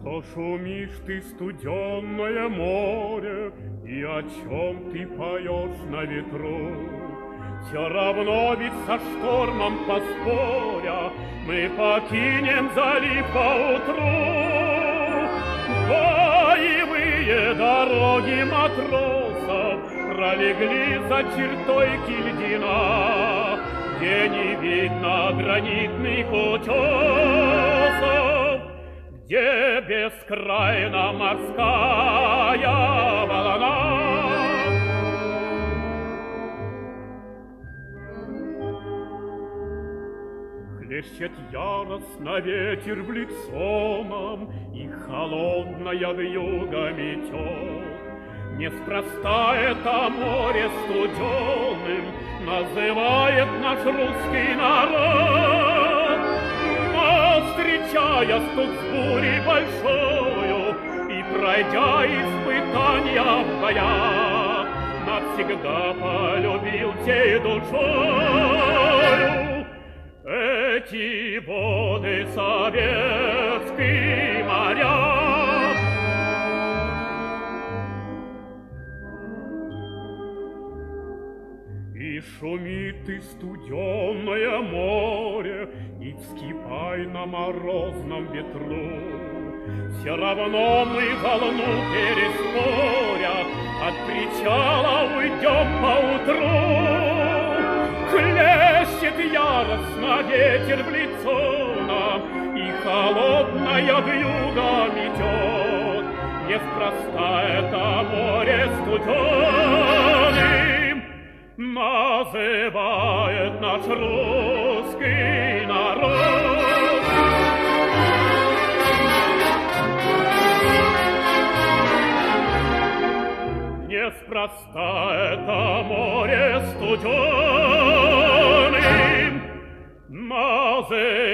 Что шумишь ты, студенное море, и о чем ты поешь на ветру? Все равно ведь со штормом поспоря мы покинем залив поутру. Боевые дороги матросов пролегли за чертой кильдина, где не видно гранитных утесов, где бескрайна морская волна. Хлещет яростно ветер в лицо нам, и холодная вьюга метет. Неспроста это море студеным называет наш русский народ. Но, встречая стук с бурей большою и пройдя испытания в боях, навсегда полюбил всей душою эти воды советские моря. И шумит и студеное море, и вскипай на морозном ветру. Все равно мы волну переспоря от причала уйдем поутру. Хлещет яростно ветер в лицо нам, и холодная вьюга метет. Неспроста это море студеным называет наш русский народ. Неспроста это море студеным называет